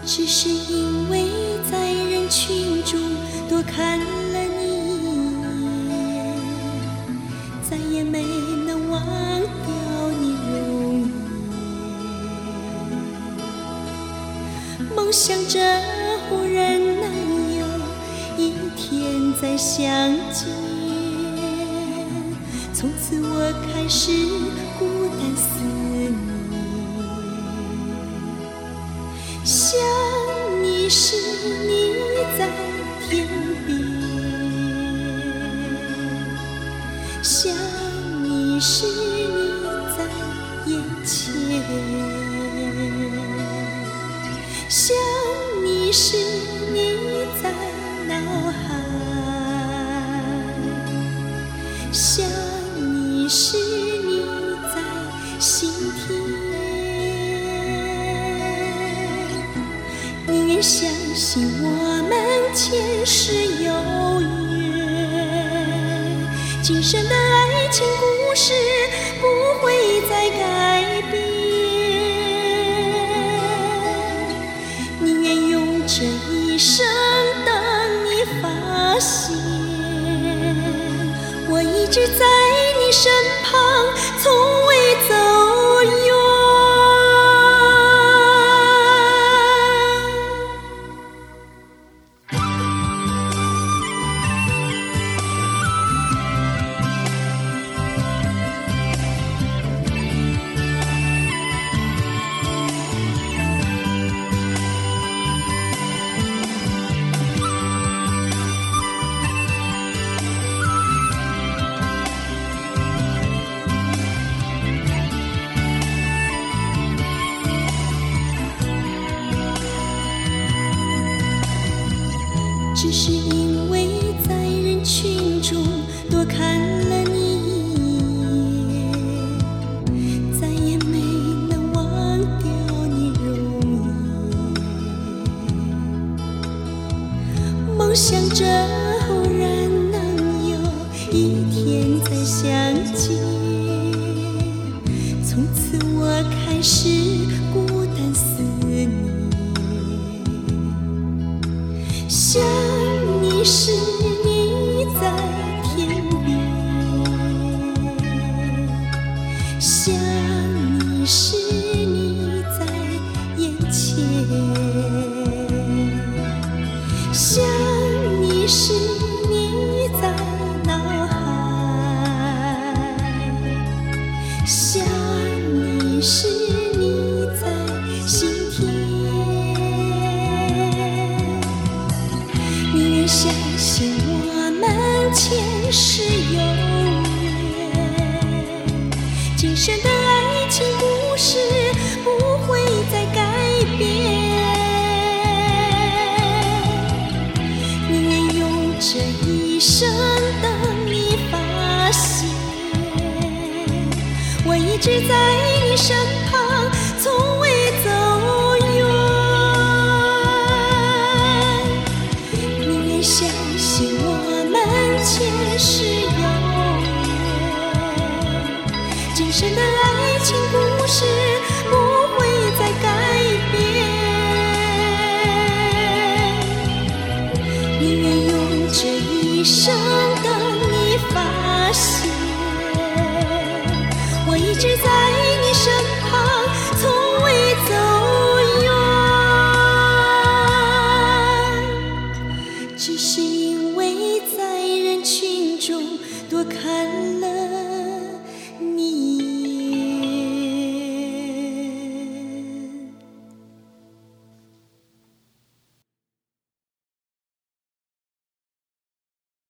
只是因为在人群中多看了你一眼，再也没能忘掉你容颜。梦想着忽然能有一天再相见，从此我开始孤单思念。想你时你在天边，想你时你在眼前，想你时你在脑海，想你时你在心田。宁愿相信我们前世有缘，今生的爱情故事不会再改变。宁愿用这一生等你发现，我一直在你身旁，从未走远。只是因为在人群中多看了你一眼，再也没能忘掉你容颜。梦想着忽然能有一天再相见，从此我开始孤单思念。想你时你在天边，想你时你在眼前，想你时你在脑海，想你时你在心田。宁愿相信我们前世有缘，今生的爱情故事不会再改变。宁愿用这一生等你发现，我一直在你身旁，从未走远。相信我们前世有缘，今生的爱情故事不会再改变。宁愿用这一生等你发现，我一直在你身旁，从未走远。只是因为在人群中多看